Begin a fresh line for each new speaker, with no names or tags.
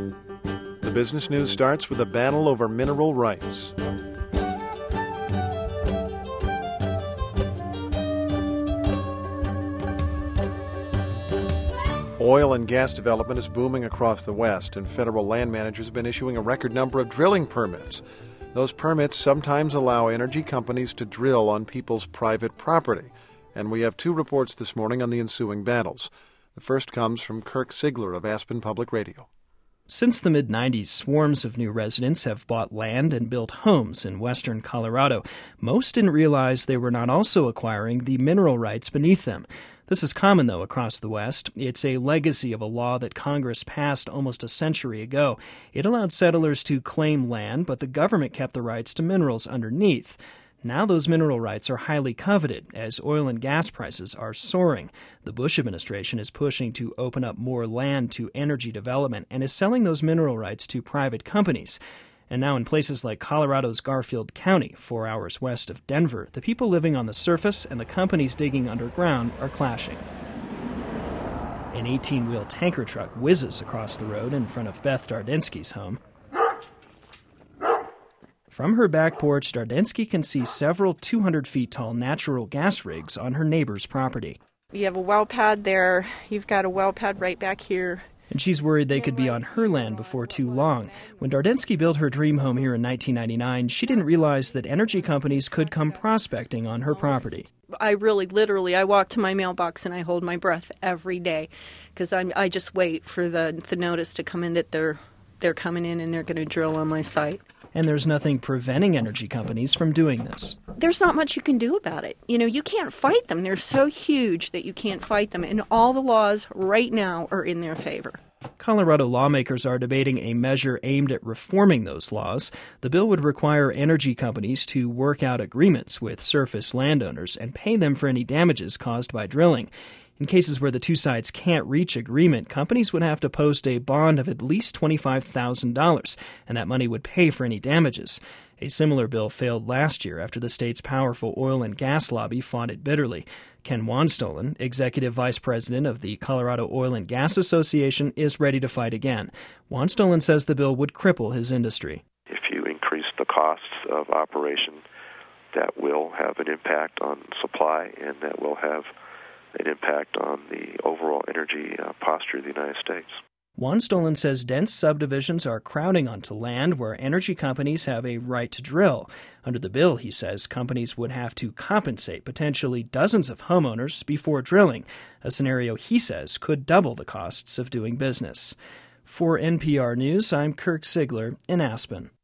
The business news starts with a battle over mineral rights. Oil and gas development is booming across the West, and federal land managers have been issuing a record number of drilling permits. Those permits sometimes allow energy companies to drill on people's private property. And we have two reports this morning on the ensuing battles. The first comes from Kirk Sigler of Aspen Public Radio.
Since the mid-90s, swarms of new residents have bought land and built homes in western Colorado. Most didn't realize they were not also acquiring the mineral rights beneath them. This is common, though, across the West. It's a legacy of a law that Congress passed almost a century ago. It allowed settlers to claim land, but the government kept the rights to minerals underneath. Now those mineral rights are highly coveted as oil and gas prices are soaring. The Bush administration is pushing to open up more land to energy development and is selling those mineral rights to private companies. And now in places like Colorado's Garfield County, 4 hours west of Denver, the people living on the surface and the companies digging underground are clashing. An 18-wheel tanker truck whizzes across the road in front of Beth Dardensky's home. From her back porch, Dardensky can see several 200 feet tall natural gas rigs on her neighbor's property.
You have a well pad there. You've got a well pad right back here.
And she's worried they could be on her land before too long. When Dardensky built her dream home here in 1999, she didn't realize that energy companies could come prospecting on her property.
I walk to my mailbox and I hold my breath every day because I just wait for the notice to come in that they're coming in and they're going to drill on my site.
And there's nothing preventing energy companies from doing this.
There's not much you can do about it. You can't fight them. They're so huge that you can't fight them. And all the laws right now are in their favor.
Colorado lawmakers are debating a measure aimed at reforming those laws. The bill would require energy companies to work out agreements with surface landowners and pay them for any damages caused by drilling. In cases where the two sides can't reach agreement, companies would have to post a bond of at least $25,000, and that money would pay for any damages. A similar bill failed last year after the state's powerful oil and gas lobby fought it bitterly. Ken Wanstolen, executive vice president of the Colorado Oil and Gas Association, is ready to fight again. Wanstolen says the bill would cripple his industry.
If you increase the costs of operation, that will have an impact on supply, and that will have an impact on the overall energy posture of the United States.
Wanstolen says dense subdivisions are crowding onto land where energy companies have a right to drill. Under the bill, he says, companies would have to compensate potentially dozens of homeowners before drilling, a scenario he says could double the costs of doing business. For NPR News, I'm Kirk Sigler in Aspen.